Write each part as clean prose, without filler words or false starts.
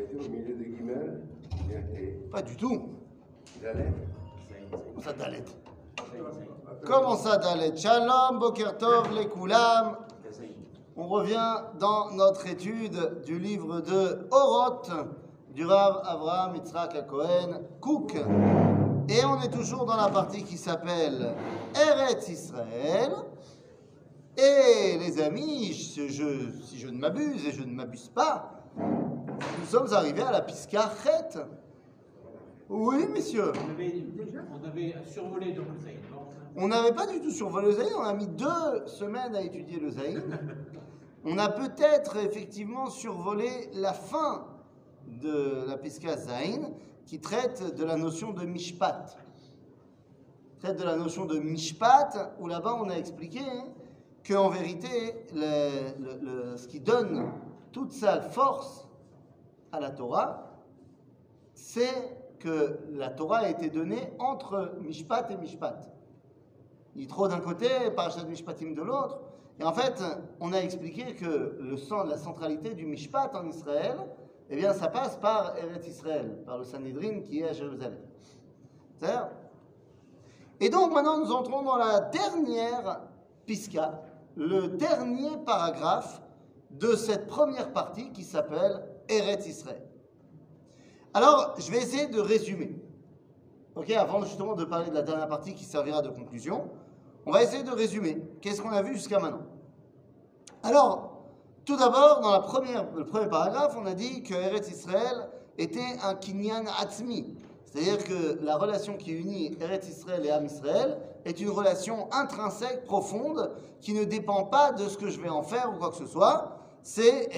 été au milieu de Guimel. Pas du tout. Dalet. Comment ça, Dalet? Comment ça, Dalet? Shalom, Boker Tov, les Koulam. On revient dans notre étude du livre de Oroth, du Rav Avraham Yitzhak Cohen Kook. Et on est toujours dans la partie qui s'appelle Eretz Israël. Et les amis, si je ne m'abuse et je ne m'abuse pas, nous sommes arrivés à la Piska Chet. Oui, messieurs. On avait survolé donc le Zaïn. On n'avait pas du tout survolé le Zaïn, on a mis 2 semaines à étudier le Zaïn. On a peut-être effectivement survolé la fin de la Piska Zaïn qui traite de la notion de Mishpat. Traite de la notion de Mishpat, où là-bas on a expliqué qu'en vérité, ce qui donne toute sa force à la Torah, c'est que la Torah a été donnée entre Mishpat et Mishpat. Yitro d'un côté, Parashat Mishpatim de l'autre. Et en fait, on a expliqué que la centralité du Mishpat en Israël, eh bien, ça passe par Eretz Israël, par le Sanhedrin qui est à Jérusalem. C'est-à-dire. Et donc, maintenant, nous entrons dans la dernière Piska, le dernier paragraphe de cette première partie qui s'appelle Eretz Israël. Alors, je vais essayer de résumer. Ok, avant justement de parler de la dernière partie qui servira de conclusion, on va essayer de résumer. Qu'est-ce qu'on a vu jusqu'à maintenant? Alors, tout d'abord, dans le premier paragraphe, on a dit que Eretz Israël était un kinyan atzmi. C'est-à-dire que la relation qui unit Eretz Israël et Am Israël est une relation intrinsèque, profonde, qui ne dépend pas de ce que je vais en faire ou quoi que ce soit. C'est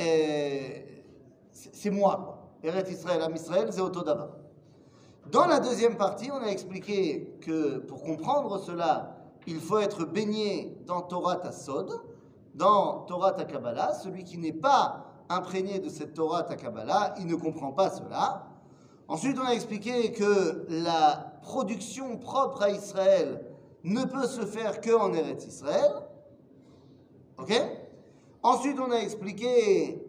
moi, quoi. Eretz Israël, Am Israël, c'est Otodavar. Dans la deuxième partie, on a expliqué que pour comprendre cela, il faut être baigné dans Torah Tassod, dans Torah ta Kabbalah. Celui qui n'est pas imprégné de cette Torah ta Kabbalah, il ne comprend pas cela. Ensuite, on a expliqué que la production propre à Israël ne peut se faire qu'en Eretz Israël. Ok? Ensuite, on a expliqué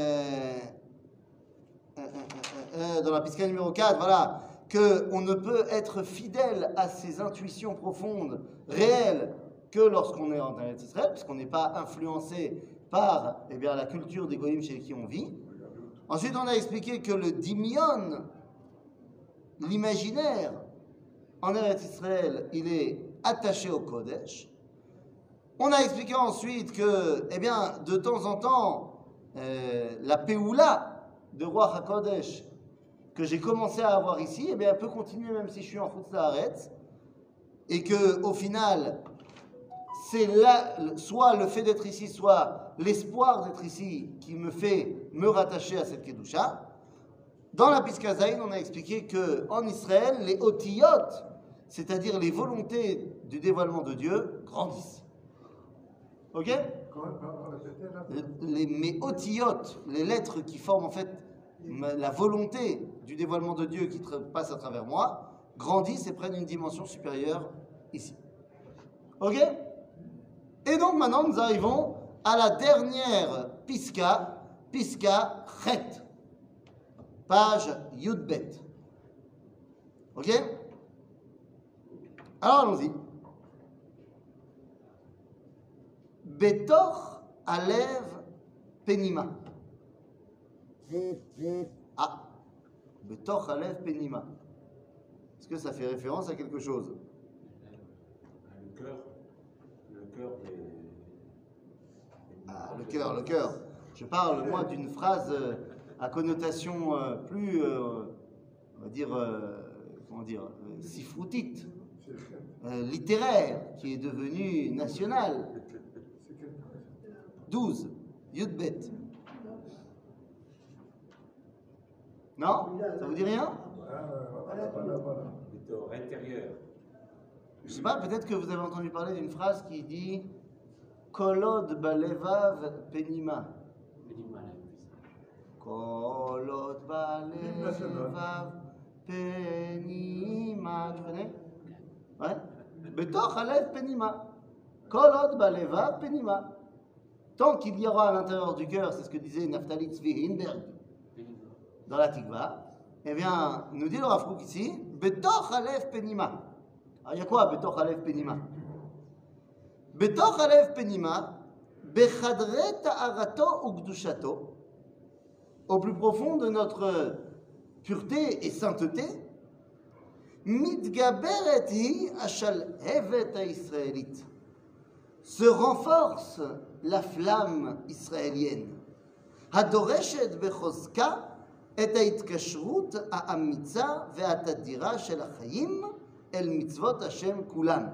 dans la Piska numéro 4, voilà, qu'on ne peut être fidèle à ses intuitions profondes, réelles, que lorsqu'on est en Eretz Israël, puisqu'on n'est pas influencé par la culture des Goïm chez qui on vit. Ensuite, on a expliqué que le dimion, l'imaginaire, en Eretz Israël, il est attaché au Kodesh. On a expliqué ensuite que, de temps en temps, la Péoula de Roi HaKodesh que j'ai commencé à avoir ici, elle peut continuer même si je suis en Chutz La'aretz, et que au final, c'est là, soit le fait d'être ici, soit l'espoir d'être ici qui me fait me rattacher à cette Kedusha. Dans la Piska Zayin, on a expliqué qu'en Israël, les otiyot, c'est-à-dire les volontés du dévoilement de Dieu, grandissent. Ok? Les otiyot, les lettres qui forment en fait la volonté du dévoilement de Dieu qui passe à travers moi, grandissent et prennent une dimension supérieure ici. Ok? Et donc maintenant nous arrivons à la dernière Piska Chet, page Yudbet. Ok? Alors allons-y. Betor Alev Penima. Ah, Betor Alev Penima. Est-ce que ça fait référence à quelque chose? Le cœur des... Ah, le cœur. Je parle, moi, d'une phrase à connotation plus, on va dire, sifroutite, littéraire, qui est devenue nationale. 12, Yudbet. Non? Ça vous dit rien? Betor intérieur. Je sais pas, peut-être que vous avez entendu parler d'une phrase qui dit Kolod balevav penima. Kolod balevav penima. Tu connais? Ouais? Betor alev penima. Kolod balevav penima. Tant qu'il y aura à l'intérieur du cœur, c'est ce que disait Naftali Tzvi Hinberg, dans la Tikva, eh bien, nous dit le Rav Kook ici, Betoch Aleph Penima. Alors, il y a quoi, Betoch Aleph Penima? Betoch Aleph Penima, Bechadre Ta'arato Ugdushato, au plus profond de notre pureté et sainteté, Mitgaberet hi Ashalhevet haIsraélite, se renforce la flamme israélienne. Hadoreshet bechozka et ההתקשרות האמיצה והתדירה של החיים אל מצוות השם כולן.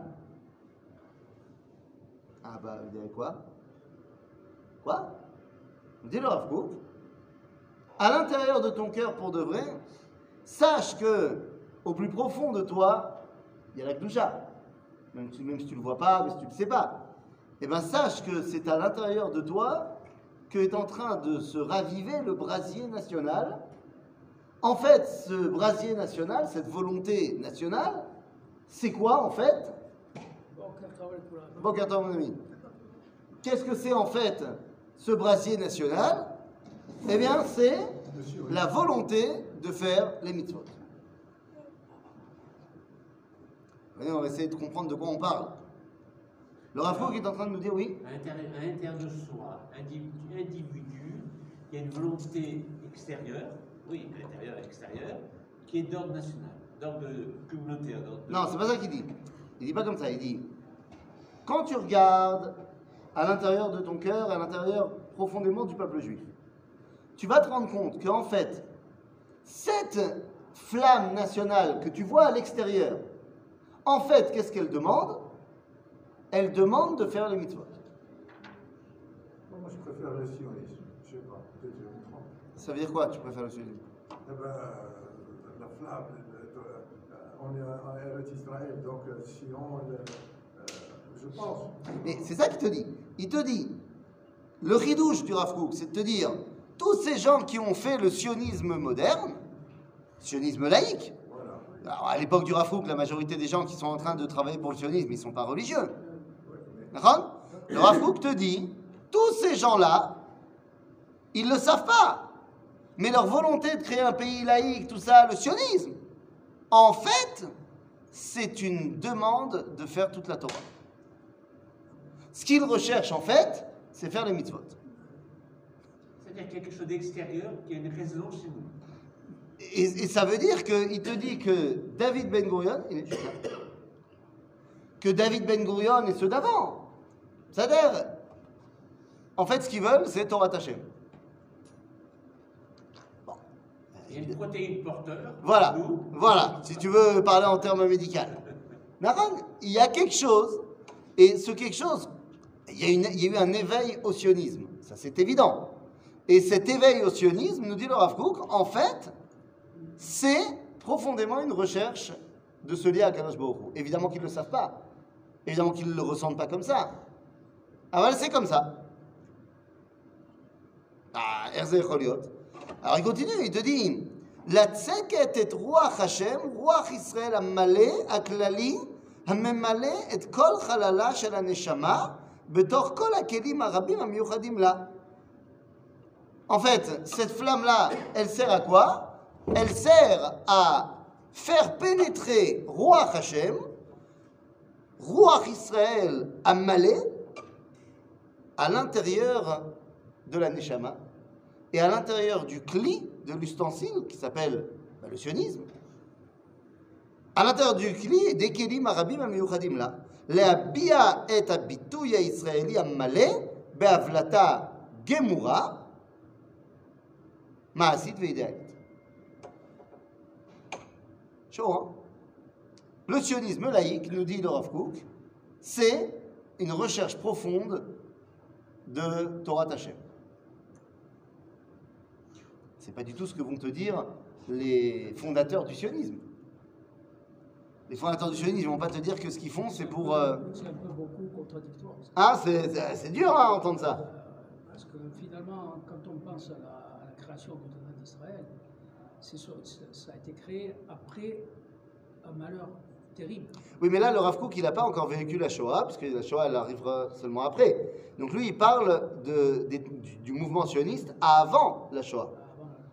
Ah bah, vous direz quoi? Quoi? Dit le Rav Kook, à l'intérieur de ton cœur pour de vrai, sache que au plus profond de toi, il y a la Kedusha. Même si tu ne le vois pas, même si tu ne le sais pas. Eh bien, sache que c'est à l'intérieur de toi que est en train de se raviver le brasier national. En fait, ce brasier national, cette volonté nationale, c'est quoi en fait? Boker Tov, mon ami. Qu'est-ce que c'est en fait ce brasier national? Eh bien, c'est la volonté de faire les mitzvot. Voyez, on va essayer de comprendre de quoi on parle. Le Rav Kook est en train de nous dire oui. À l'intérieur de soi, individu, il y a une volonté extérieure, oui, intérieure et extérieure, qui est d'ordre national, d'ordre communautaire. Non, c'est pas ça qu'il dit. Il dit pas comme ça. Il dit quand tu regardes à l'intérieur de ton cœur, à l'intérieur profondément du peuple juif, tu vas te rendre compte qu'en fait, cette flamme nationale que tu vois à l'extérieur, en fait, qu'est-ce qu'elle demande? Elle demande de faire les mitzvot. Moi, je préfère le sionisme. Je sais pas, peut-être je me trompe. Ça veut dire quoi, tu préfères le sionisme? Eh ben, la flamme, on est en Eretz Israël, donc Sion, je pense. Mais c'est ça qu'il te dit. Il te dit, le chidouche du Rav Kook, c'est de te dire, tous ces gens qui ont fait le sionisme moderne, sionisme laïque, Voilà. alors à l'époque du Rav Kook, la majorité des gens qui sont en train de travailler pour le sionisme, ils ne sont pas religieux. D'accord? Le Rav Kook te dit, tous ces gens-là, ils ne le savent pas. Mais leur volonté de créer un pays laïque, tout ça, le sionisme, en fait, c'est une demande de faire toute la Torah. Ce qu'ils recherchent, en fait, c'est faire les mitzvot. C'est-à-dire quelque chose d'extérieur qui a une résonance chez nous. Et ça veut dire qu'il te dit que David Ben Gurion, il est juste là, que David Ben Gurion et ceux d'avant, c'est-à-dire, en fait, ce qu'ils veulent, c'est Torah Hashem. Bon. Il y a une protéine porteur. Voilà, Nous, voilà, si tu veux parler en termes médicaux. Naran, il y a quelque chose, et ce quelque chose, il y a eu un éveil au sionisme, ça c'est évident. Et cet éveil au sionisme, nous dit le Rav Kook, en fait, c'est profondément une recherche de se lier à Kadosh Baruch Hu. Évidemment qu'ils ne le savent pas, évidemment qu'ils ne le ressentent pas comme ça. Ah voilà, c'est comme ça. Ah, Erzé Choliot. Alors il continue, il te dit, la tzeket et ruach Hashem, ruach Israël המלא, הכללי, הממלא את כל חללה של הנשמה, בתוך כל הכלים הרבים המיוחדים לה. En fait, cette flamme-là, elle sert à quoi? Elle sert à faire pénétrer ruach Hashem, ruach Israël המלא, à l'intérieur de la neshama et à l'intérieur du kli, de l'ustensile qui s'appelle le sionisme, à l'intérieur du kli des kelim arabim amiyuchadim là, להביע את הביטוי הישראלי המלא בהבלטה גמורה, מעשית ואידיאלית. chaud, hein? Le sionisme laïque, nous dit le Rav Kook, c'est une recherche profonde de Torah Hashem. C'est pas du tout ce que vont te dire les fondateurs du sionisme. Les fondateurs du sionisme ne vont pas te dire que ce qu'ils font, c'est pour... C'est un peu beaucoup contradictoire. Ah, c'est dur à entendre ça. Parce que finalement, quand on pense à la création de l'État d'Israël, ça a été créé après un malheur terrible. Oui, mais là, le Rav Kook, il n'a pas encore vécu la Shoah, parce que la Shoah, elle arrivera seulement après. Donc lui, il parle du mouvement sioniste avant la Shoah.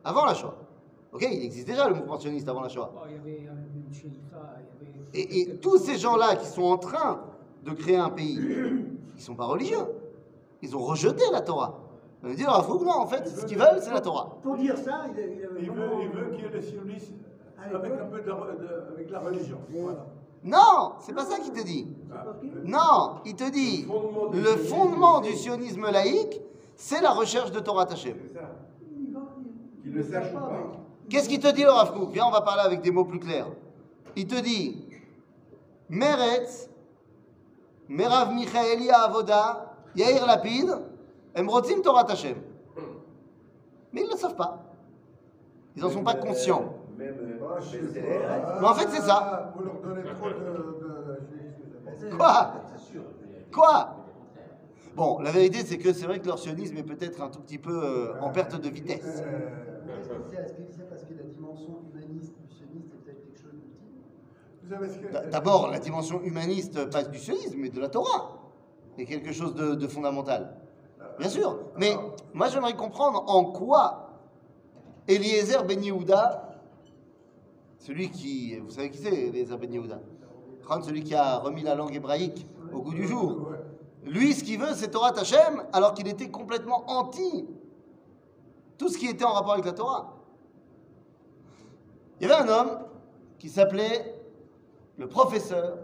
avant la Shoah. Ok, il existe déjà le mouvement sioniste avant la Shoah. Bon, il y avait une Sheifa, il y avait... Et tous ces gens-là qui sont en train de créer un pays, ils ne sont pas religieux. Ils ont rejeté la Torah. On veut dire, ah, faut que non, en fait, ce qu'ils veulent, c'est la Torah. Pour dire ça, il avait Il veut qu'il y ait le sionisme avec un peu avec la religion. Voilà. Non, c'est pas ça qu'il te dit. Non, il te dit, le fondement du sionisme laïque, c'est la recherche de Torah Hashem. C'est ça. Qu'il le sache ou pas. Qu'est-ce qu'il te dit, le Rav Kook? Viens, on va parler avec des mots plus clairs. Il te dit, Meretz, Merav Michaeli Avoda, Yair Lapid, Emrotzim Torah Hashem. Mais ils ne le savent pas. Ils n'en sont pas conscients. Même Ah, je sais BCR. pas. Mais en fait, c'est ça. Vous leur donnez trop de... Quoi? C'est sûr. Quoi? Bon, la vérité, c'est que c'est vrai que leur sionisme est peut-être un tout petit peu en perte de vitesse. Est-ce que c'est parce que la dimension humaniste du sionisme est peut-être quelque chose d'utile? Vous savez ce que... D'abord, la dimension humaniste, pas du sionisme, mais de la Torah, est quelque chose de fondamental. Bien sûr. Mais moi, j'aimerais comprendre en quoi Eliezer Ben Yehuda, celui qui... Vous savez qui c'est, Eliezer Ben Yehuda? Celui qui a remis la langue hébraïque au goût du jour. Ouais. Lui, ce qu'il veut, c'est Torah Hashem, alors qu'il était complètement anti tout ce qui était en rapport avec la Torah. Il y avait un homme qui s'appelait le professeur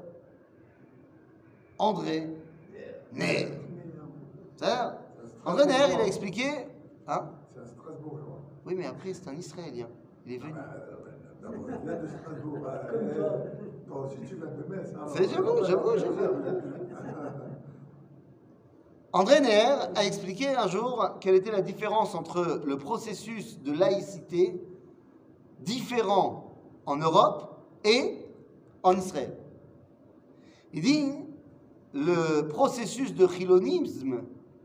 André Neher. C'est-à-dire, André Neher, il a expliqué... Hein? C'est à Strasbourg, je crois. Oui, mais après, c'est un Israélien. Il est venu. D'abord, il vient de Strasbourg. Toi aussi, tu viens de Metz. Hein. J'avoue. André Neher a expliqué un jour quelle était la différence entre le processus de laïcité différent en Europe et en Israël. Il dit le processus de chilonisme,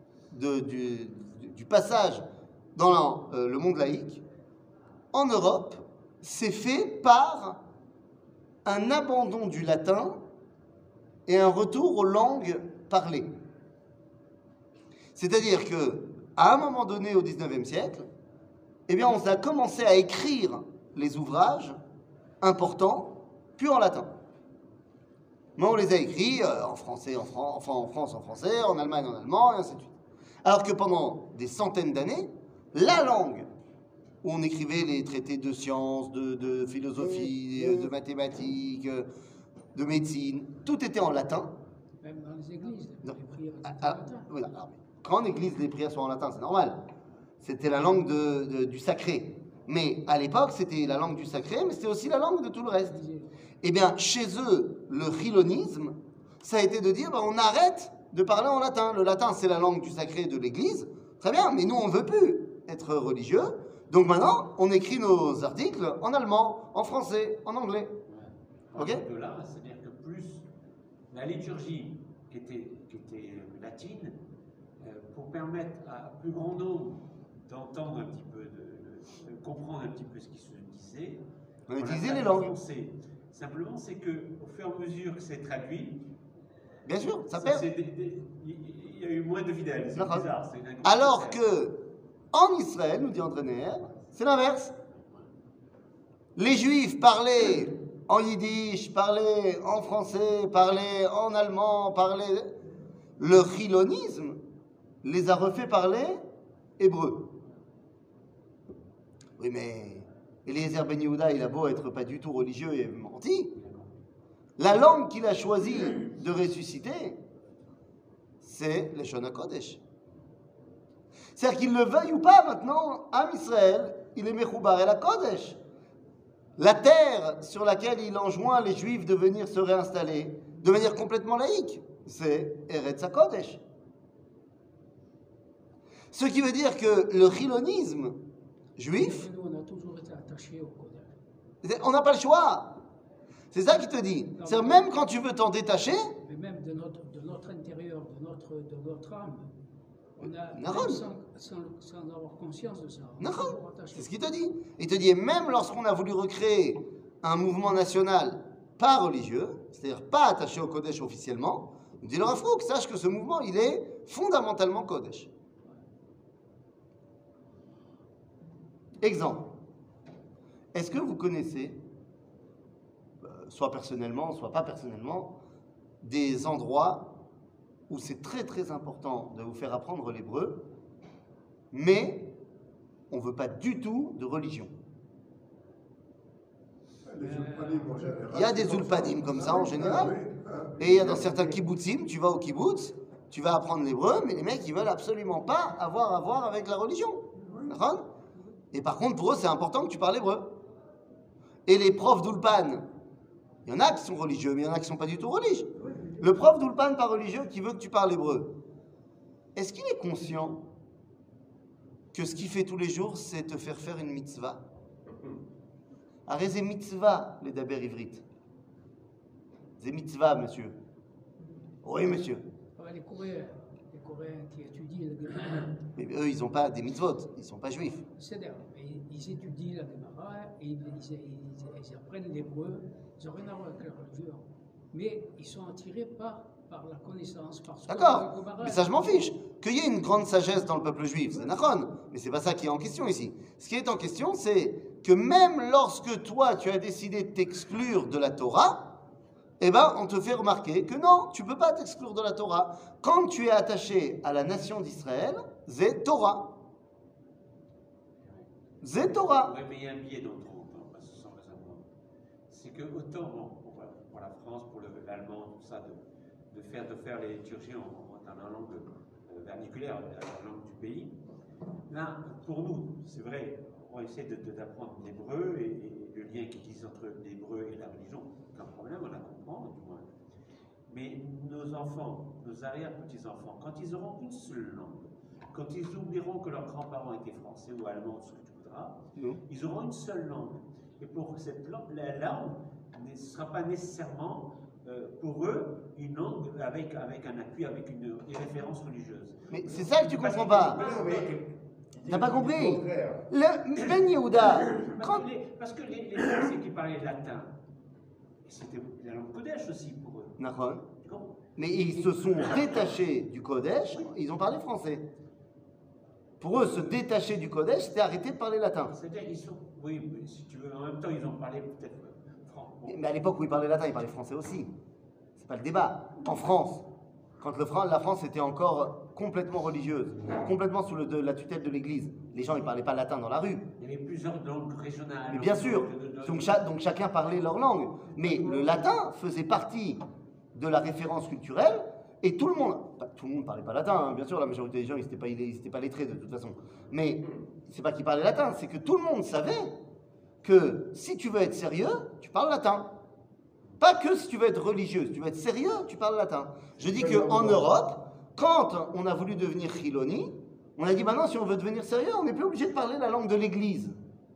du passage dans le monde laïque, en Europe, c'est fait par un abandon du latin et un retour aux langues parlées. C'est-à-dire que, à un moment donné au XIXe siècle, eh bien, on a commencé à écrire les ouvrages importants, puis en latin. Mais on les a écrits en français, en France en français, en Allemagne en allemand, et ainsi de suite. Alors que pendant des centaines d'années, la langue où on écrivait les traités de sciences, de philosophie, de mathématiques, de médecine, tout était en latin. Même dans les églises, Non. les prières étaient en Ah, latin. voilà. Alors, quand en église les prières sont en latin, c'est normal. C'était la langue du sacré. Mais à l'époque, c'était la langue du sacré, mais c'était aussi la langue de tout le reste. Eh bien, chez eux, le chilonisme, ça a été de dire, on arrête de parler en latin. Le latin, c'est la langue du sacré de l'église. Très bien, mais nous, on ne veut plus être religieux. Donc maintenant, on écrit nos articles en allemand, en français, en anglais. Ok. De là, c'est-à-dire que plus la liturgie qui était latine, pour permettre à plus grand nombre d'entendre un petit peu, de comprendre un petit peu ce qui se disait, On utilisait l'a les langues. français. Simplement, c'est que au fur et à mesure que c'est traduit, Bien sûr, ça perd. il y a eu moins de fidèles. C'est D'accord. bizarre. C'est une Alors que, en Israël, nous dit André Neher, c'est l'inverse. Les Juifs parlaient en yiddish, parlaient en français, parlaient en allemand, parlaient... Le chilonisme les a refait parler hébreu. Oui, mais Eliezer Ben Yehuda, il a beau être pas du tout religieux et menti. La langue qu'il a choisi de ressusciter, c'est le Shon HaKodesh. C'est-à-dire qu'il le veuille ou pas maintenant, Am Israël, il est Mechoubar el HaKodesh. La terre sur laquelle il enjoint les Juifs de venir se réinstaller de manière complètement laïque, c'est Eretz HaKodesh. Ce qui veut dire que le chilonisme juif, Nous, on a toujours été attachés au Kodesh. on n'a pas le choix. C'est ça qu'il te dit. C'est-à-dire même quand tu veux t'en détacher, Mais même de notre intérieur, de notre âme, on a, Nahon. même sans avoir conscience de ça, on est Nahon. toujours attaché. C'est ce qu'il te dit. Il te dit, et même lorsqu'on a voulu recréer un mouvement national pas religieux, c'est-à-dire pas attaché au Kodesh officiellement, il dit le Rav Kook, sache que ce mouvement, il est fondamentalement Kodesh. Exemple. Est-ce que vous connaissez, soit personnellement, soit pas personnellement, des endroits où c'est très très important de vous faire apprendre l'hébreu, mais on ne veut pas du tout de religion? Les ulpanim en général. Il y a des ulpanim comme ça en général. Et il y a dans certains kibbutzim, tu vas au kibbutz, tu vas apprendre l'hébreu, mais les mecs, ils veulent absolument pas avoir à voir avec la religion. D'accord? Et par contre, pour eux, c'est important que tu parles hébreu. Et les profs d'ulpan, il y en a qui sont religieux, mais il y en a qui sont pas du tout religieux. Le prof d'ulpan pas religieux qui veut que tu parles hébreu, est-ce qu'il est conscient que ce qu'il fait tous les jours, c'est te faire faire une mitzvah? Arrête, c'est mitzvah, les daber ivrit. C'est mitzvah, monsieur. Oui, monsieur. Les Coréens qui étudient la Gemara, Mais eux, ils n'ont pas des mitzvot, ils ne sont pas juifs. c'est-à-dire, ils étudient la Gemara et ils apprennent l'hébreu, ils n'ont rien à voir avec la religion. Mais ils sont attirés par la connaissance, parce que D'accord, la Gemara, mais ça je m'en fiche. Qu'il y ait une grande sagesse dans le peuple juif, c'est nachon, mais c'est pas ça qui est en question ici. Ce qui est en question, c'est que même lorsque toi, tu as décidé de t'exclure de la Torah, eh ben, on te fait remarquer que non, tu ne peux pas t'exclure de la Torah. Quand tu es attaché à la nation d'Israël, c'est Torah. C'est Torah. Oui, mais il y a un biais dans le trou, parce que sans raisonnement. C'est que autant pour la France, pour l'allemand, tout ça, de faire les liturgies dans la langue verniculaire, la langue du pays. Là, pour nous, c'est vrai, on essaie d'apprendre l'hébreu et le lien qui existe entre l'hébreu et la religion. Aucun problème, on la comprend, du moins. Mais nos enfants, nos arrière-petits-enfants, quand ils auront une seule langue, quand ils oublieront que leurs grands-parents étaient français ou allemands, ce que tu voudras, ils auront une seule langue. Et pour cette langue, la langue ne sera pas nécessairement pour eux une langue avec un appui, avec une référence religieuse. Mais c'est ça que tu comprends pas. T'as pas compris? Contraire. Le Ben Yehuda, Parce que les Français qui parlaient latin, c'était la langue Kodesh aussi pour eux. Nachon. Tu comprends? Mais ils se sont détachés du Kodesh, ils ont parlé français. Pour eux, se détacher du Kodesh, c'était arrêter de parler latin. C'est-à-dire qu'ils sont. Oui, mais si tu veux, en même temps, ils ont parlé peut-être franc. Bon. Mais à l'époque où ils parlaient latin, ils parlaient français aussi. C'est pas le débat. En France, quand la France était encore complètement religieuse, complètement sous la tutelle de l'Église, les gens ils parlaient pas latin dans la rue. Il y avait plusieurs langues régionales. Mais bien sûr, donc chacun parlait leur langue. Mais le latin faisait partie de la référence culturelle et tout le monde ne parlait pas latin, hein. Bien sûr, la majorité des gens ils n'étaient pas lettrés de toute façon. Mais c'est pas qu'ils parlaient latin, c'est que tout le monde savait que si tu veux être sérieux, tu parles latin. Pas que si tu veux être religieux, si tu veux être sérieux, tu parles latin. Je dis qu'en Europe, quand on a voulu devenir chiloni, on a dit maintenant si on veut devenir sérieux, on n'est plus obligé de parler la langue de l'Église.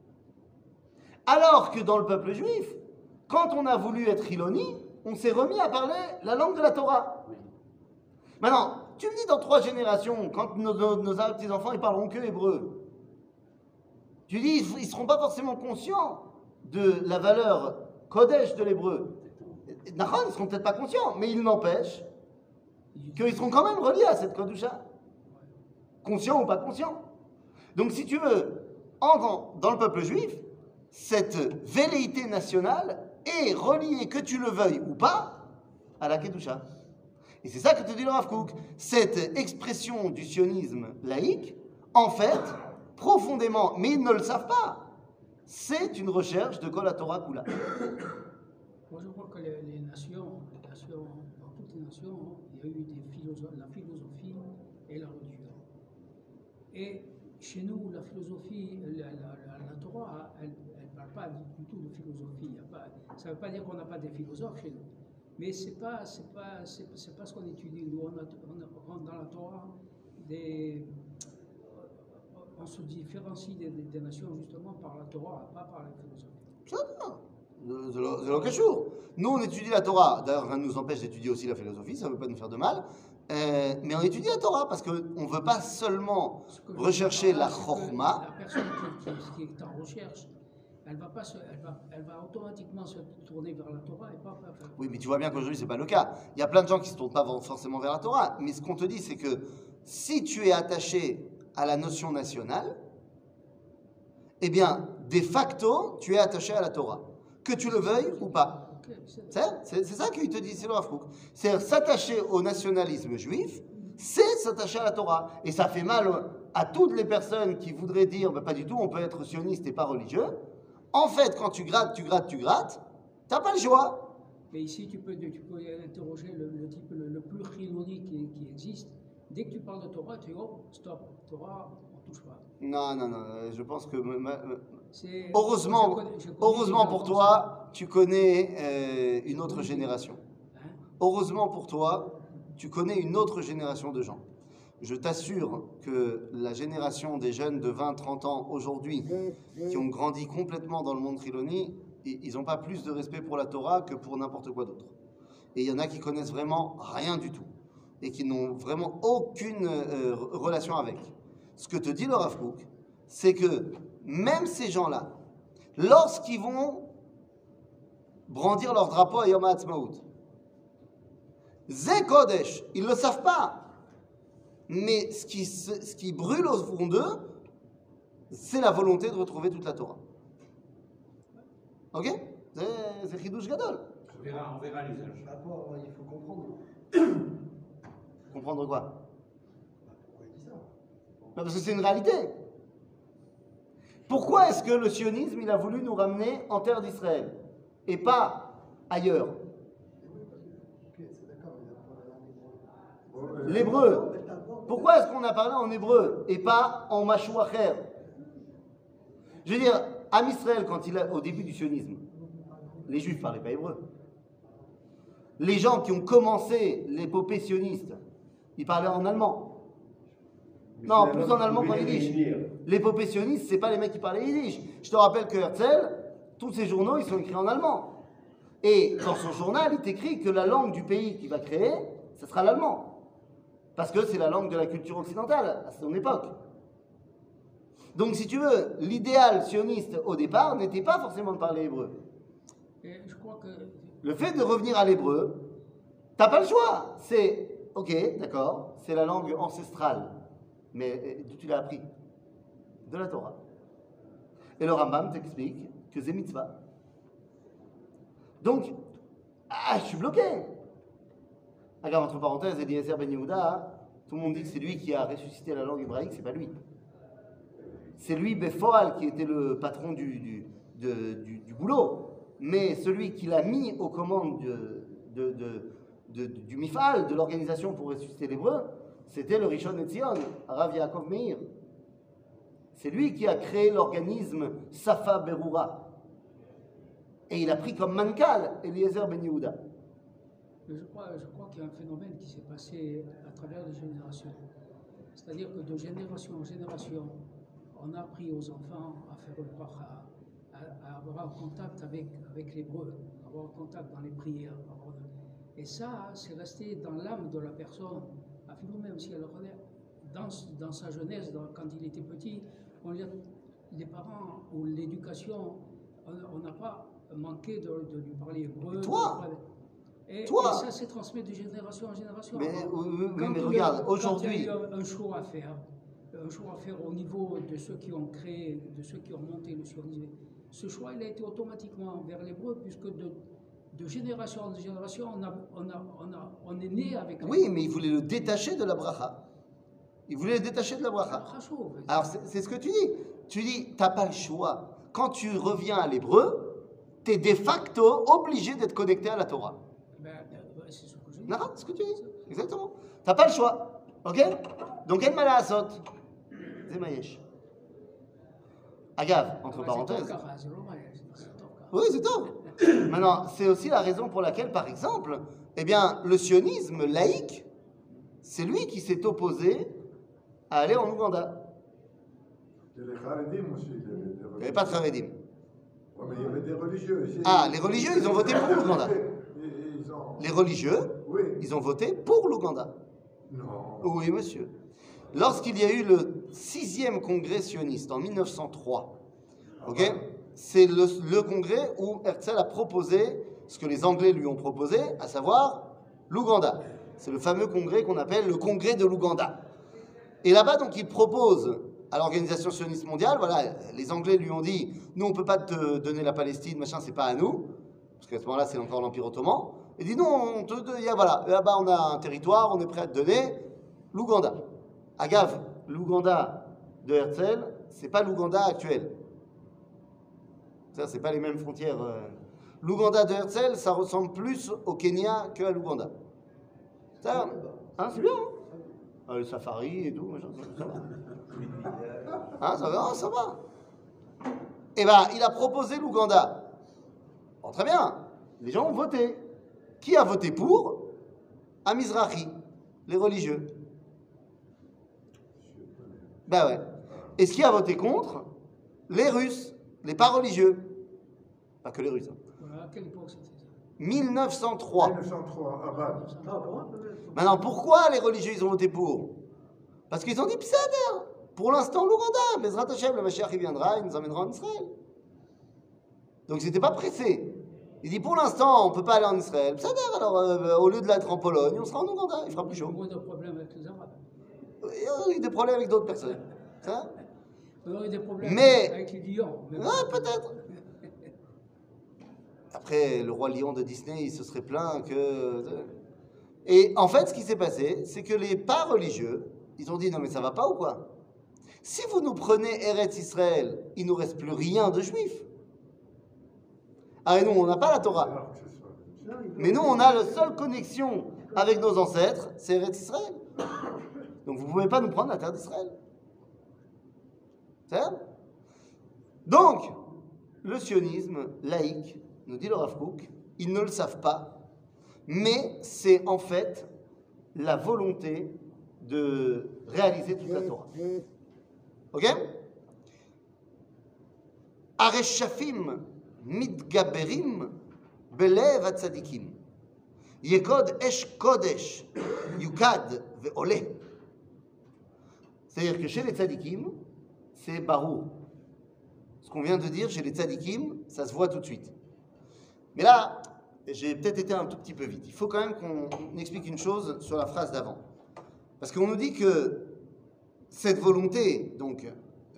Alors que dans le peuple juif, quand on a voulu être chiloni, on s'est remis à parler la langue de la Torah. Maintenant, tu me dis dans 3 générations, quand nos petits-enfants ils parleront que hébreu, tu dis ils ne seront pas forcément conscients de la valeur Kodesh de l'hébreu. Nachon, ils ne seront peut-être pas conscients, mais il n'empêche qu'ils seront quand même reliés à cette Kodusha. Conscients ou pas conscients. Donc si tu veux, dans le peuple juif, cette velléité nationale est reliée, que tu le veuilles ou pas, à la Kedusha. Et c'est ça que te dit le Rav Kook. Cette expression du sionisme laïque, en fait, profondément, mais ils ne le savent pas, c'est une recherche de Kol HaTorah Kula. Moi, je crois que les nations, dans toutes les nations, il y a eu la philosophie et la religion. Et chez nous, la philosophie, la Torah, elle ne parle pas du tout de philosophie. Ça ne veut pas dire qu'on n'a pas des philosophes chez nous. Mais ce n'est pas ce qu'on étudie. Nous, on rentre dans la Torah, on se différencie des nations justement par la Torah, pas par la philosophie. C'est le cachour. Nous, on étudie la Torah. D'ailleurs, rien ne nous empêche d'étudier aussi la philosophie, ça ne veut pas nous faire de mal. Mais on étudie la Torah parce qu'on ne veut pas seulement rechercher la chorma. La personne qui est en recherche, elle va automatiquement se tourner vers la Torah et pas. Oui, mais tu vois bien qu'aujourd'hui, ce n'est pas le cas. Il y a plein de gens qui ne se tournent pas forcément vers la Torah. Mais ce qu'on te dit, c'est que si tu es attaché à la notion nationale, eh bien, de facto, tu es attaché à la Torah, que tu le veuilles ou pas. Ok, C'est ça qu'il te dit, c'est le Rav Kook. C'est s'attacher au nationalisme juif, c'est s'attacher à la Torah. Et ça fait mal à toutes les personnes qui voudraient dire, bah, pas du tout, on peut être sioniste et pas religieux. En fait, quand tu grattes, t'as pas le choix. Mais ici, tu peux interroger le type le plus chiloni qui existe. Dès que tu parles de Torah, tu dis, oh, stop, Torah, on touche pas. Non, je pense que C'est- heureusement, je connais heureusement des pour gens toi, tu connais une autre génération. comme ça. Hein? Heureusement pour toi, tu connais une autre génération de gens. Je t'assure que la génération des jeunes de 20-30 ans aujourd'hui, qui ont grandi complètement dans le monde Triloni, ils n'ont pas plus de respect pour la Torah que pour n'importe quoi d'autre. Et il y en a qui connaissent vraiment rien du tout et qui n'ont vraiment aucune relation avec. Ce que te dit le Rav Kook, c'est que même ces gens-là, lorsqu'ils vont brandir leur drapeau à Yom HaAtzmaut, Zé Kodesh, ils ne le savent pas. Mais ce qui brûle au fond d'eux, c'est la volonté de retrouver toute la Torah. Ok? C'est Chidouche Gadol. On verra l'usage. D'abord, il faut comprendre. Comprendre quoi? Pourquoi il dit ça? Parce que c'est une réalité. Pourquoi est-ce que le sionisme, il a voulu nous ramener en terre d'Israël et pas ailleurs? Ok, c'est d'accord, mais on va aller en hébreu. L'hébreu. Pourquoi est-ce qu'on a parlé en hébreu et pas en mashouacher? Je veux dire, Am Israël, au début du sionisme, les juifs ne parlaient pas hébreu. Les gens qui ont commencé l'épopée sioniste, ils parlaient en allemand. Non, plus en allemand qu'en yiddish. L'épopée sioniste, c'est pas les mecs qui parlaient yiddish. Je te rappelle que Herzl, tous ses journaux, ils sont écrits en allemand. Et dans son journal, il t'écrit que la langue du pays qu'il va créer, ce sera l'allemand. Parce que c'est la langue de la culture occidentale, à son époque. Donc, si tu veux, l'idéal sioniste au départ n'était pas forcément de parler hébreu. Et je crois que Le fait de revenir à l'hébreu, t'as pas le choix. C'est, ok, d'accord, c'est la langue ancestrale. Mais d'où tu l'as appris? De la Torah. Et le Rambam t'explique que c'est mitzvah. Donc, je suis bloqué. Regarde, entre parenthèses, Eliezer Ben Yehuda, tout le monde dit que c'est lui qui a ressuscité la langue hébraïque, c'est pas lui. C'est lui, Befoal, qui était le patron du boulot. Mais celui qui l'a mis aux commandes du Mifal, de l'organisation pour ressusciter l'hébreu, c'était le Rishon Etzion, Rav Yaakov Meir. C'est lui qui a créé l'organisme Safa Berura. Et il a pris comme mankal Eliezer Ben Yehuda. je crois qu'il y a un phénomène qui s'est passé à travers les générations. C'est-à-dire que de génération en génération, on a appris aux enfants à faire le bracha, à avoir un contact avec l'hébreu, avoir un contact dans les prières. Et ça, c'est resté dans l'âme de la personne. Même si elle dans sa jeunesse, quand il était petit, les parents ou l'éducation, on n'a pas manqué de lui parler hébreu. Et ça s'est transmis de génération en génération. Mais regarde, aujourd'hui. Il y a eu un choix à faire au niveau de ceux qui ont créé, de ceux qui ont monté le sionisme. Ce choix, il a été automatiquement vers l'hébreu, puisque de génération en génération, on est né avec. Oui, mais il voulait le détacher de la bracha. Il voulait le détacher de la bracha. Alors, c'est ce que tu dis. Tu dis, t'as pas le choix. Quand tu reviens à l'hébreu, tu es de facto obligé d'être connecté à la Torah. C'est ce que je dis. Non, c'est ce que tu dis. Exactement. T'as pas le choix. Ok? Donc, quel mal à asot? C'est maïesh. Agave, entre parenthèses. Oui, c'est top. Maintenant, c'est aussi la raison pour laquelle, par exemple, eh bien, le sionisme laïque, c'est lui qui s'est opposé à aller en Ouganda. Il y a les Haredim aussi. Il n'y avait pas de Haredim. Ouais, mais il y avait des religieux. Ah, les religieux, ils ont voté pour l'Ouganda. Les religieux, oui. Ils ont voté pour l'Ouganda. Non. Oui, monsieur. Lorsqu'il y a eu le 6e congrès sioniste en 1903, ok, c'est le congrès où Herzl a proposé ce que les Anglais lui ont proposé, à savoir l'Ouganda. C'est le fameux congrès qu'on appelle le congrès de l'Ouganda. Et là-bas, donc, il propose à l'organisation sioniste mondiale. Voilà, les Anglais lui ont dit, nous on peut pas te donner la Palestine, machin, c'est pas à nous, parce qu'à ce moment-là c'est encore l'Empire ottoman. Il dit non, voilà, là-bas on a un territoire, on est prêt à te donner l'Ouganda. Agave, l'Ouganda de Herzl, c'est pas l'Ouganda actuel. Ça, c'est pas les mêmes frontières. L'Ouganda de Herzl, ça ressemble plus au Kenya qu'à l'Ouganda. Ça, hein, c'est bien, hein, le safari et tout, machin, ça va. Hein, ça va. Eh ben, il a proposé l'Ouganda. Bon, très bien. Les gens ont voté. Qui a voté pour? Amizrahi, les religieux. Ben ouais. Et ce qui a voté contre? Les Russes, les pas religieux. Pas que les Russes. Hein. Voilà, à quelle époque c'était ça? 1903, 1903. à Bâle. Maintenant, pourquoi les religieux ils ont voté pour? Parce qu'ils ont dit Psader. Pour l'instant, l'Ouganda, Bezrat Hashem, le Mashiach il viendra, il nous emmènera en Israël. Donc, ils n'étaient pas pressés. Il dit pour l'instant, on ne peut pas aller en Israël. Psader, alors au lieu de l'être en Pologne, on sera en Ouganda, il fera plus chaud. Il y a des problèmes avec les Arabes. Il y a eu des problèmes avec d'autres personnes. Ça? Il y a eu des problèmes Mais- avec les lions. Mais Ah, peut-être. Après, le roi lion de Disney, il se serait plaint que... Et en fait, ce qui s'est passé, c'est que les pas religieux, ils ont dit, non mais ça va pas ou quoi? Si vous nous prenez Eretz Israël, il nous reste plus rien de juif. Ah et nous, on n'a pas la Torah. Alors que ce soit- Mais nous, on a la seule connexion avec nos ancêtres, c'est Eretz Israël. Donc vous ne pouvez pas nous prendre la terre d'Israël. C'est ça? Donc, le sionisme laïque, nous dit le Rav Kook, ils ne le savent pas, mais c'est en fait la volonté de réaliser toute la Torah. Ok? Areshafim mitgaberim belev hatzadikim. Yekod esh kodesh yukad ve'oleh. C'est-à-dire que chez les tzadikim, c'est barou. Ce qu'on vient de dire chez les tzadikim, ça se voit tout de suite. Mais là, j'ai peut-être été un tout petit peu vite. Il faut quand même qu'on explique une chose sur la phrase d'avant. Parce qu'on nous dit que cette volonté, donc,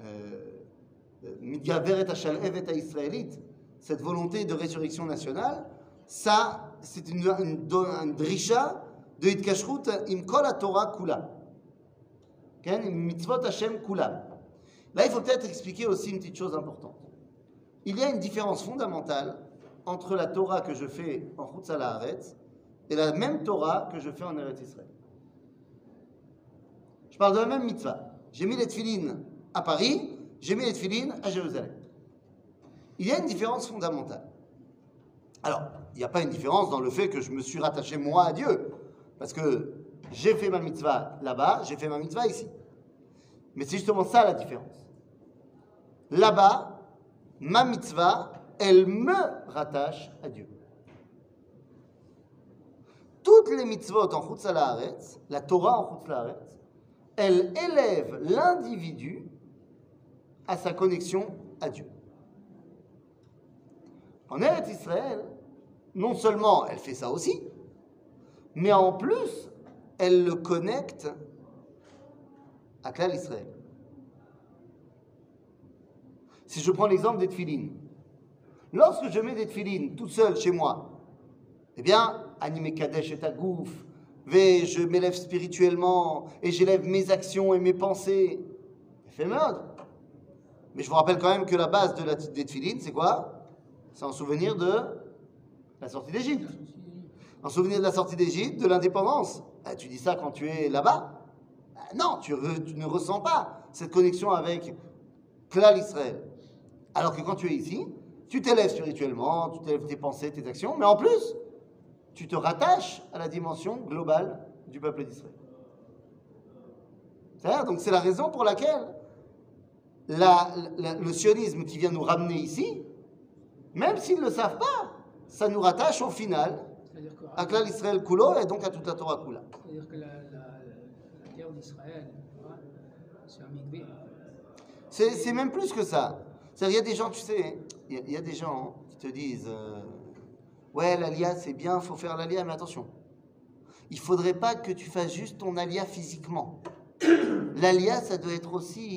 israélite, cette volonté de résurrection nationale, ça, c'est une drisha de Hitkashrut im kol Torah kula. Mitzvot Hashem kula. Là, il faut peut-être expliquer aussi une petite chose importante. Il y a une différence fondamentale entre la Torah que je fais en Chutz Haaretz et la même Torah que je fais en Eretz Israël. Je parle de la même mitzvah. J'ai mis les tefilines à Paris, j'ai mis les tefilines à Jérusalem. Il y a une différence fondamentale. Alors, il n'y a pas une différence dans le fait que je me suis rattaché moi à Dieu, parce que j'ai fait ma mitzvah là-bas, j'ai fait ma mitzvah ici. Mais c'est justement ça la différence. Là-bas, ma mitzvah, elle me rattache à Dieu. Toutes les mitzvot en Chutz Haaretz, la Torah en Chutz Haaretz, elle élève l'individu à sa connexion à Dieu. En Eretz Israël, non seulement elle fait ça aussi, mais en plus, elle le connecte à Klal Israël. Si je prends l'exemple des tefilines, lorsque je mets des tefilines tout seul chez moi, eh bien, animé Kadesh et Tagouf, je m'élève spirituellement et j'élève mes actions et mes pensées. Fait merde. Mais je vous rappelle quand même que la base des tefilines, c'est quoi? C'est en souvenir de la sortie d'Égypte. En souvenir de la sortie d'Égypte, de l'indépendance. Tu dis ça quand tu es là-bas? Non, tu ne ressens pas cette connexion avec Klal Israël. Alors que quand tu es ici, tu t'élèves spirituellement, tu t'élèves tes pensées, tes actions, mais en plus, tu te rattaches à la dimension globale du peuple d'Israël. C'est-à-dire, donc c'est la raison pour laquelle le sionisme qui vient nous ramener ici, même s'ils ne le savent pas, ça nous rattache au final à Klal Israël Kulo et donc à toute la Torah Kula. C'est-à-dire que la terre d'Israël, hein, c'est un mikvé. C'est même plus que ça. C'est-à-dire, il y a des gens, tu sais, il y a des gens qui te disent ouais, l'alia c'est bien, il faut faire l'alia, mais attention, il ne faudrait pas que tu fasses juste ton alia physiquement. L'alia, ça doit être aussi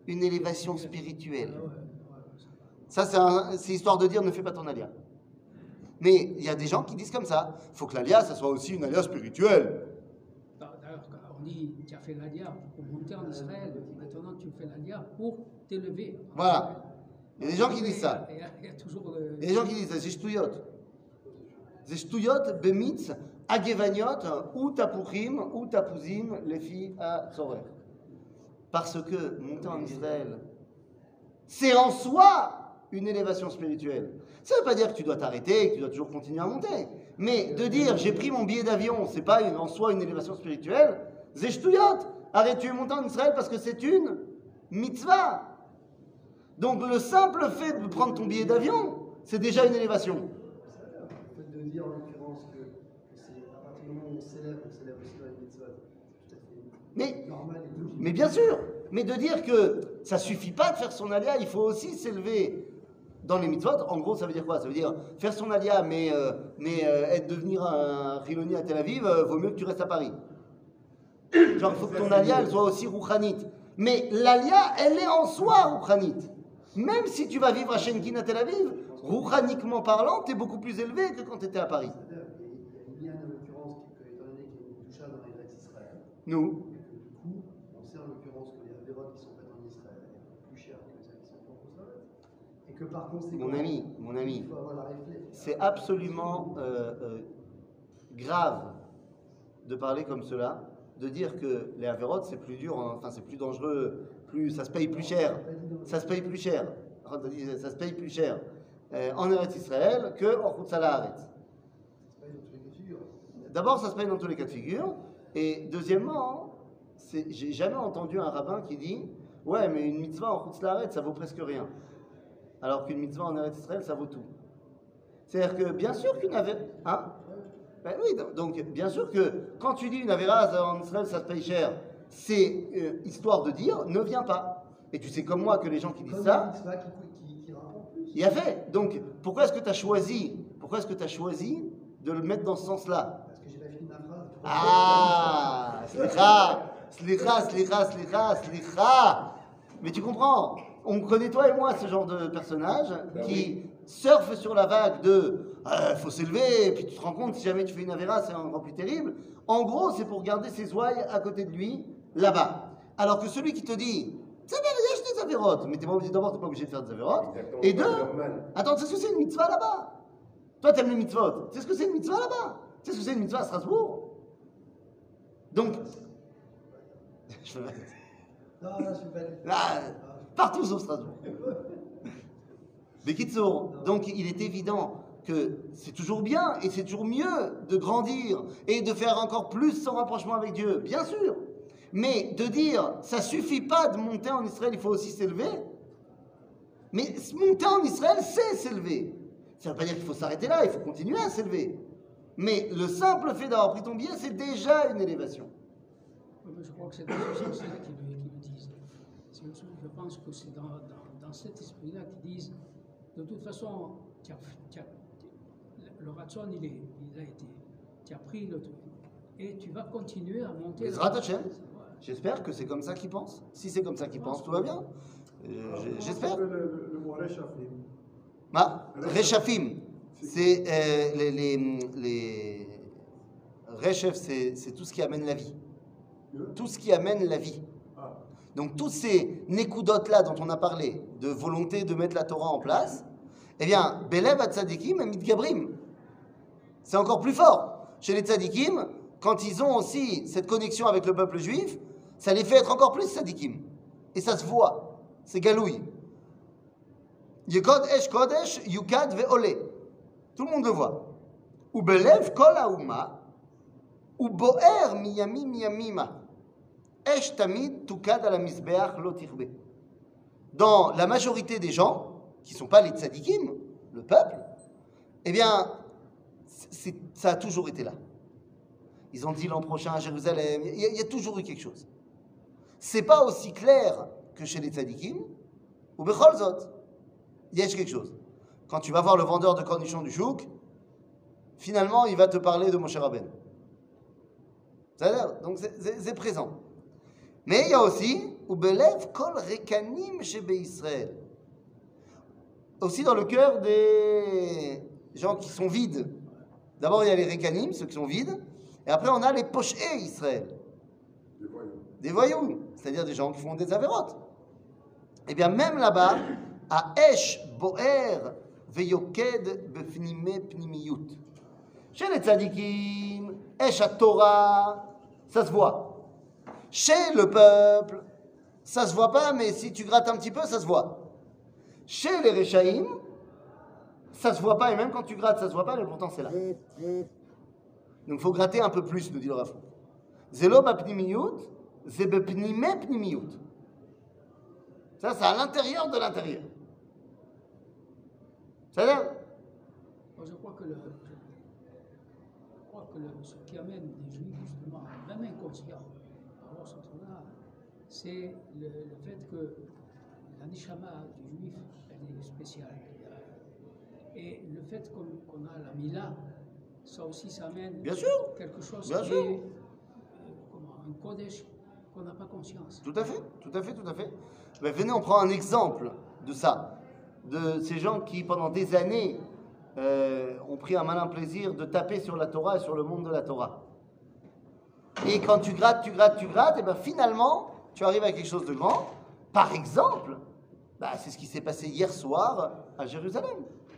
une élévation spirituelle. Ah ouais, Ça, c'est histoire de dire ne fais pas ton alia. Mais il y a des gens qui disent comme ça. Il faut que l'alia, ça soit aussi une alia spirituelle. D'ailleurs, on dit tu as fait l'alia pour monter en Israël, maintenant tu fais l'alia pour t'élever. Voilà. Il y a des gens qui disent ça. Il y a toujours. Il y a des gens qui disent ça. C'est shtuyot. C'est shtuyot, bemitz, agevaniot, ou tapuchim, ou tapuzim, les filles à Tzorer. Parce que monter en Israël, c'est en soi une élévation spirituelle. Ça ne veut pas dire que tu dois t'arrêter, que tu dois toujours continuer à monter. Mais de dire j'ai pris mon billet d'avion, c'est pas en soi une élévation spirituelle. C'est shtuyot. Arrête, tu es monté en Israël parce que c'est une mitzvah. Donc le simple fait de prendre ton billet d'avion, c'est déjà une élévation. Le fait de dire en l'occurrence que c'est à partir du moment où on célèbre aussi dans les mitzvot, c'est tout à fait normal et logique. Mais bien sûr, mais de dire que ça suffit pas de faire son alia, il faut aussi s'élever dans les mitzvot. En gros, ça veut dire quoi? Ça veut dire faire son alia, mais devenir un chiloni à Tel Aviv, vaut mieux que tu restes à Paris. Genre, il faut que ton alia, elle soit aussi rouchanite. Mais l'alia, elle est en soi rouchanite. Même si tu vas vivre à Shenkin à Tel Aviv, rouchaniquement parlant, tu es beaucoup plus élevé que quand tu étais à Paris. Il y a une liane en l'occurrence qui, étant donné qu'il y a une toucha dans les Eretz Israël, Nous, et que du coup, on sait en l'occurrence que les avérotes qui sont faites en Israël sont plus chères que celles qui sont faites en Israël. Et que par conséquent, mon ami, il faut avoir la réflexion. c'est absolument grave de parler comme cela, de dire que les avérotes c'est plus dur, enfin c'est plus dangereux, ça se paye plus cher. Ça se paye plus cher. Ça se paye plus cher en Eretz Israël qu'en Chutz La'aretz. D'abord, ça se paye dans tous les cas de figure. Et deuxièmement, j'ai jamais entendu un rabbin qui dit ouais, mais une mitzvah en Chutz La'aretz, ça vaut presque rien. Alors qu'une mitzvah en Eretz Israël, ça vaut tout. C'est-à-dire que bien sûr qu'une avéra. Hein? Ben oui, donc bien sûr que quand tu dis une avéra en Israël, ça se paye cher, c'est histoire de dire ne viens pas. Et tu sais comme moi que les gens qui disent ça, qui rapporte plus. il y a fait. Donc pourquoi est-ce que tu as choisi de le mettre dans ce sens-là? Parce que j'ai pas fini ma phrase. Ah, slicha. Mais tu comprends, on connaît toi et moi ce genre de personnage qui surfe sur la vague de faut s'élever, et puis tu te rends compte si jamais tu fais une avéra, c'est encore plus terrible. En gros, c'est pour garder ses ouailles à côté de lui, là-bas. Alors que celui qui te dit ça va, il y a des avérotes, mais t'es pas obligé d'abord, t'es pas obligé de faire des avérotes. Et deux, attends, tu sais ce que c'est une mitzvah là-bas? Toi, t'aimes les mitzvot. Tu sais ce que c'est une mitzvah là-bas? Tu sais ce que c'est une mitzvah à Strasbourg? Donc, Non, là, je suis pas allé. partout sauf Strasbourg. Bekitsour, donc il est évident que c'est toujours bien et c'est toujours mieux de grandir et de faire encore plus son rapprochement avec Dieu, bien sûr. Mais de dire, ça suffit pas de monter en Israël, il faut aussi s'élever. Mais monter en Israël, c'est s'élever. Ça ne veut pas dire qu'il faut s'arrêter là, il faut continuer à s'élever. Mais le simple fait d'avoir pris ton billet, c'est déjà une élévation. Je crois que c'est dans ce sens-là qu'ils le disent. Je pense que c'est dans cet esprit-là qu'ils disent, de toute façon, le ratson, il a été, tu as pris le truc, et tu vas continuer à monter. Bezrat Hashem. J'espère que c'est comme ça qu'ils pensent. Si c'est comme ça qu'ils pensent, tout va bien. J'espère. Le mot Reshafim. Reshafim, c'est les Reshef, c'est tout ce qui amène la vie. Tout ce qui amène la vie. Donc tous ces nékoudotes-là dont on a parlé, de volonté de mettre la Torah en place, eh bien, Belev à tzadikim et mitgabrim. C'est encore plus fort. Chez les tzadikim, quand ils ont aussi cette connexion avec le peuple juif, ça les fait être encore plus tzadikim. Et ça se voit. C'est galouille. Yekod esh kodesh, yukad ve'ole. Tout le monde le voit. Ou belev kol hauma, ou boer miyamim yamima. Esh tamid tukad ala misbeach lo tirbe. Dans la majorité des gens, qui ne sont pas les tzadikim, le peuple, eh bien, ça a toujours été là. Ils ont dit l'an prochain à Jérusalem, il y a toujours eu quelque chose. C'est pas aussi clair que chez les tzadikim, ou bechol zot, il y a quelque chose. Quand tu vas voir le vendeur de cornichons du chouk, finalement, il va te parler de Moshe Rabbeinu. C'est-à-dire, donc c'est présent. Mais il y a aussi Ubelev kol rekanim shebe Israël. Aussi dans le cœur des gens qui sont vides. D'abord il y a les rekanim, ceux qui sont vides, et après on a les pochés Israël. Des voyous, c'est-à-dire des gens qui font des avérotes. Et bien même là-bas, à Esh Boer Veyoked Befnime Pnimiyut. Chez les tzadikim, Esh Torah, ça se voit. Chez le peuple, ça se voit pas, mais si tu grattes un petit peu, ça se voit. Chez les Rechaïm, ça se voit pas, et même quand tu grattes, ça se voit pas, mais pourtant c'est là. Donc il faut gratter un peu plus, nous dit le Rav. Zelo bapnimiyut, ze bepnime pnimiyut. Ça, c'est à l'intérieur de l'intérieur. C'est-à-dire, Je crois que, ce qui amène les Juifs justement, même inconscient, alors ce truc-là, c'est le fait que la neshama du Juif, elle est spéciale. Et le fait qu'on a la Mila, ça aussi, ça amène bien sûr, quelque chose bien qui sûr. est un kodesh qu'on n'a pas conscience. Tout à fait, tout à fait, tout à fait. Mais venez, on prend un exemple de ça, de ces gens qui, pendant des années, ont pris un malin plaisir de taper sur la Torah et sur le monde de la Torah. Et quand tu grattes, et bien finalement, tu arrives à quelque chose de grand. Par exemple, c'est ce qui s'est passé hier soir à Jérusalem.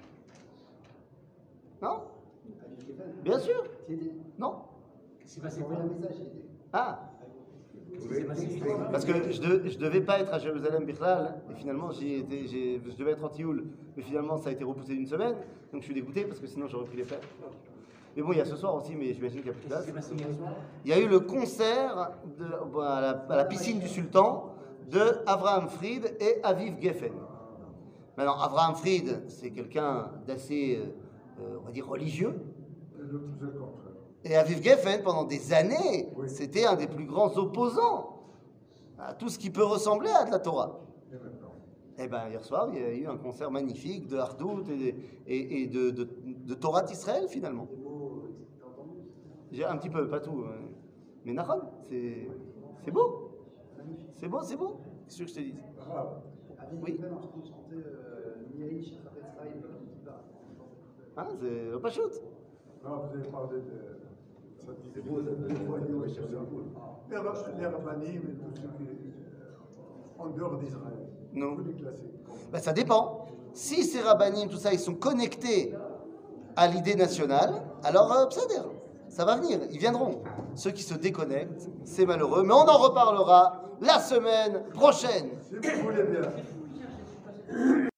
Non? Bien sûr. Non? Qu'est-ce qui s'est passé? J'ai envoyé un message, j'ai dit. Ah, Qu'est-ce qui s'est passé? parce que je devais pas être à Jérusalem Bichlal, et finalement je devais être en Tioul, mais finalement ça a été repoussé d'une semaine, donc je suis dégoûté parce que sinon j'aurais pris les fêtes. Mais bon, il y a ce soir aussi, mais j'imagine qu'il n'y a plus de Qu'est-ce qui place. s'est passé hier soir? Il y a eu le concert à la piscine du Sultan de Avraham Fried et Aviv Geffen. Maintenant, Avraham Fried, c'est quelqu'un d'assez, on va dire, religieux. C'est le contraire. Et Aviv Geffen, pendant des années, Oui. c'était un des plus grands opposants à tout ce qui peut ressembler à de la Torah. Et maintenant. Et bien, hier soir, il y a eu un concert magnifique de Hardout et de Torah d'Israël, finalement. Des mots, t'as entendu? J'ai un petit peu, pas tout. Mais Nahon, c'est beau. C'est beau, c'est beau. Qu'est-ce que je te dis? Arabe. Avec Oui. les peines, on se chantait Miaï, Shafet Israël, Hein, c'est pas shoot. Non, vous avez parlé de. Ça disait des voyous et tout ça. Les rabbanim et tout ce qui est en dehors d'Israël. Non. Vous les classez. Ben, ça dépend. Si ces rabbinim, tout ça, ils sont connectés à l'idée nationale, alors ça va venir, ils viendront. Ceux qui se déconnectent, c'est malheureux, mais on en reparlera la semaine prochaine. Si vous voulez bien.